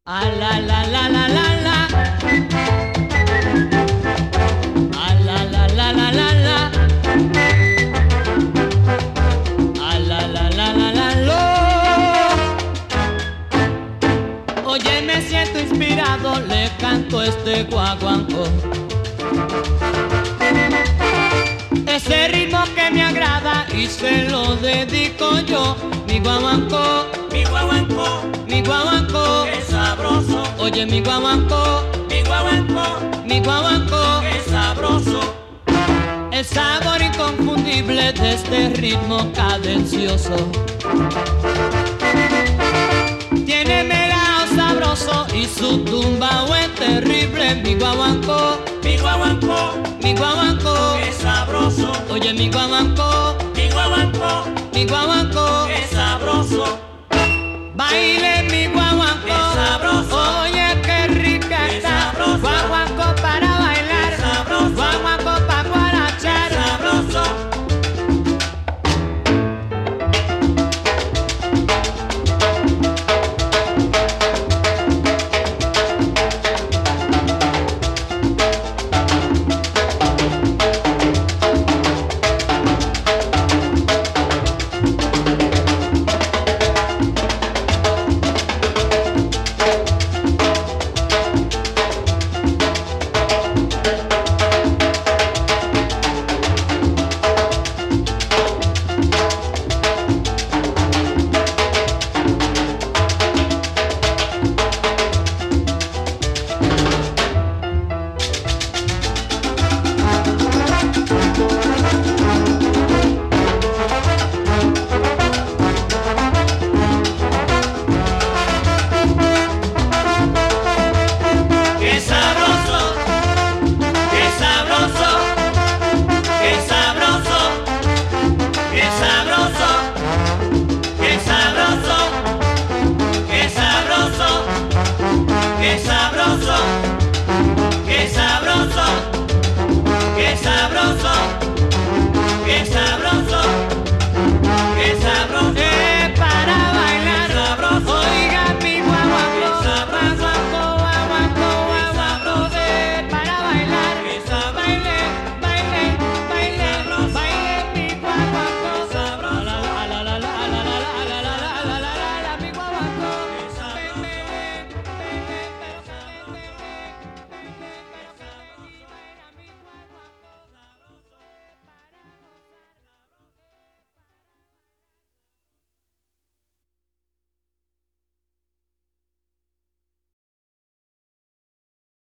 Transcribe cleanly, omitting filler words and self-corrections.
Ah, la, la, la, la, la, la. Ah, la, la, la, la, la, la. Ah, la, la, la, la, la, lo. Oye, me siento inspirado, le canto este guaguancó. Ese ritmo que me agrada y se lo dedico yo. Mi guaguancó, Mi guaguancó, mi guaguancó. qué sabroso. Oye, mi guaguancó, Mi guaguancó, mi guaguancó. qué sabroso. El sabor inconfundible de este ritmo cadencioso. Tiene melao sabroso y su tumbao es terrible. Mi guaguancó, Mi guaguancó, mi guaguancó. qué sabroso. Oye, mi guaguancó, Mi guaguancó, mi guaguancó. qué sabroso. Baile mi guaguancó.